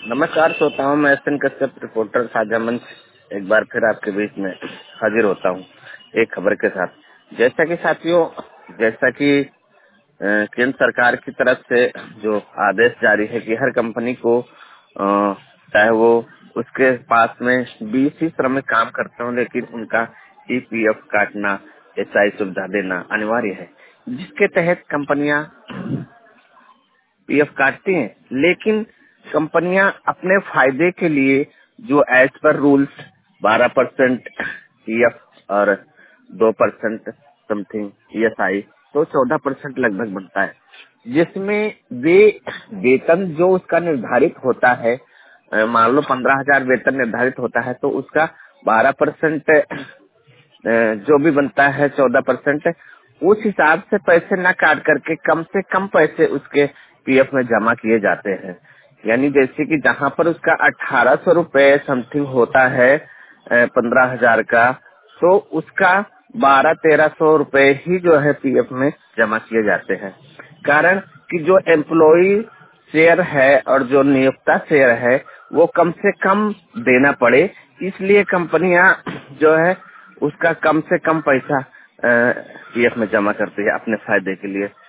नमस्कार, सोता हूँ मैं एसएन कश्यप, रिपोर्टर साझा मंच। एक बार फिर आपके बीच में हाजिर होता हूँ एक खबर के साथ। जैसा कि साथियों, जैसा कि केंद्र सरकार की तरफ से जो आदेश जारी है कि हर कंपनी को चाहे वो उसके पास में 20 ही श्रमिक काम करते हो, लेकिन उनका ईपीएफ काटना, एसआई सुविधा देना अनिवार्य है, जिसके तहत कंपनियां पीएफ काटती हैं। लेकिन कंपनियां अपने फायदे के लिए जो एज पर रूल्स 12% पीएफ और 2% समथिंग ईएसआई, तो 14% लगभग बनता है, जिसमें वे वेतन जो उसका निर्धारित होता है, मान लो 15,000 वेतन निर्धारित होता है, तो उसका 12% जो भी बनता है 14%, उस हिसाब से पैसे न काट करके कम से कम पैसे उसके पीएफ में जमा किए जाते हैं। यानी जैसे कि जहाँ पर उसका 1,800 रुपए समथिंग होता है 15,000 का, तो उसका 1200-1300 रुपए ही जो है पीएफ में जमा किए जाते हैं। कारण कि जो एम्प्लॉई शेयर है और जो नियोक्ता शेयर है वो कम से कम देना पड़े, इसलिए कंपनियां जो है उसका कम से कम पैसा पीएफ में जमा करती है अपने फायदे के लिए।